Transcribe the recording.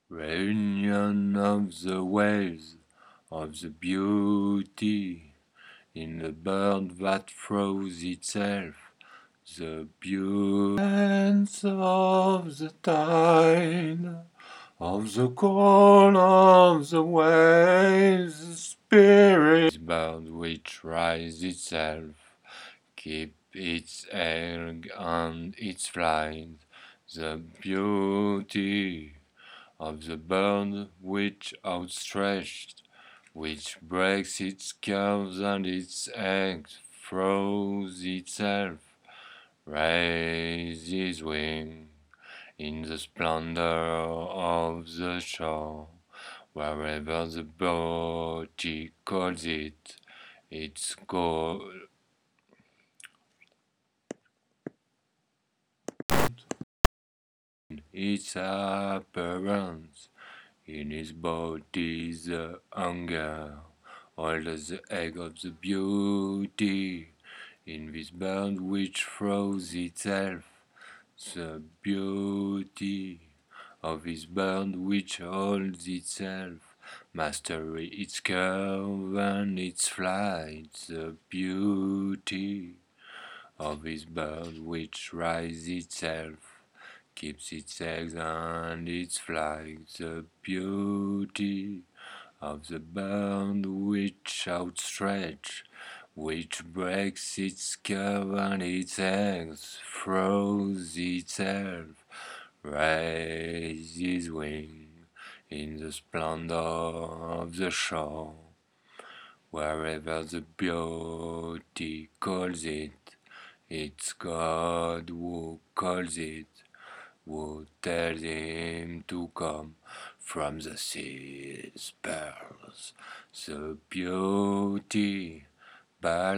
Reunion of the waves of the beauty in the bird that throws itself, the beauty of the tide, of the call of the waves, the spirit bird which rises itself, keep its egg and its flight, the beauty of the bird which outstretched, which breaks its curves and its eggs, throws itself, raises wing in the splendor of the shore, wherever the beauty calls it, its goal. Its appearance in his body the hunger, all the egg of the beauty in this bird which throws itself, the beauty of this bird which holds itself, mastery its curve and its flight, the beauty of this bird which rises itself, keeps its eggs and its flight, the beauty of the bird which outstretch, which breaks its curve and its eggs, throws itself, raises wing in the splendor of the shore, wherever the beauty calls it, it's God who calls it, who tells him to come from the sea's pearls, the beauty,